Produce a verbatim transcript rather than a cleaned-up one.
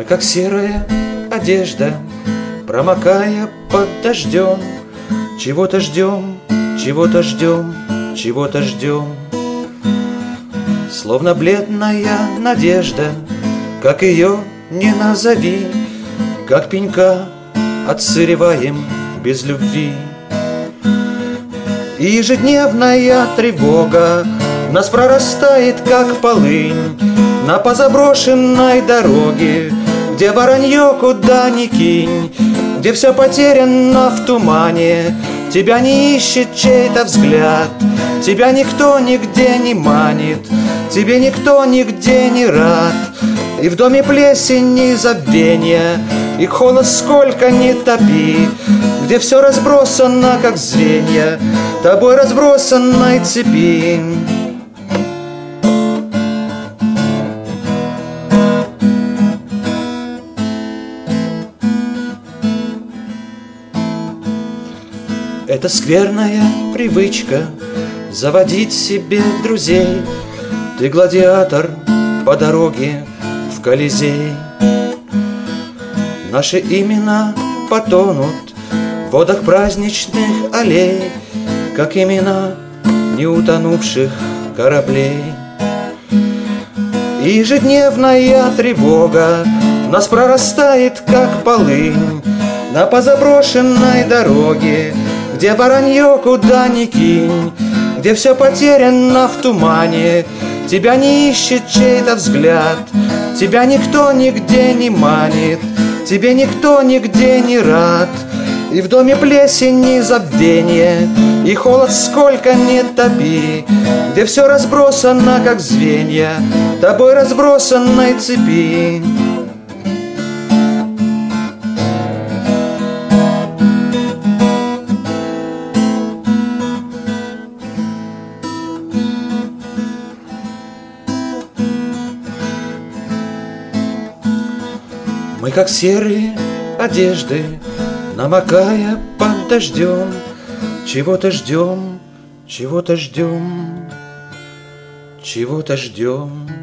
как серая одежда, промокая под дождем. Чего-то ждем, чего-то ждем, чего-то ждем. Словно бледная надежда, как ее не назови, как пенька отсыреваем без любви. И ежедневная тревога в нас прорастает, как полынь на позаброшенной дороге, где воронье куда ни кинь, где все потеряно в тумане. Тебя не ищет чей-то взгляд, тебя никто нигде не манит, тебе никто нигде не рад. И в доме плесень и забвенья, и холод сколько ни топи, где все разбросано, как звенья тобой разбросанной цепи. Это скверная привычка заводить себе друзей. Ты гладиатор по дороге в Колизей. Наши имена потонут в водах праздничных аллей, как имена неутонувших кораблей. И ежедневная тревога в нас прорастает, как полынь на позаброшенной дороге, где воронье куда ни кинь, где все потеряно в тумане. Тебя не ищет чей-то взгляд, тебя никто нигде не манит, тебе никто нигде не рад. И в доме плесень и забвенье, и холод сколько ни топи, где все разбросано, как звенья тобой разбросанной цепи. Мы, как серые одежды, намокая под дождем, чего-то ждем, чего-то ждем, чего-то ждем.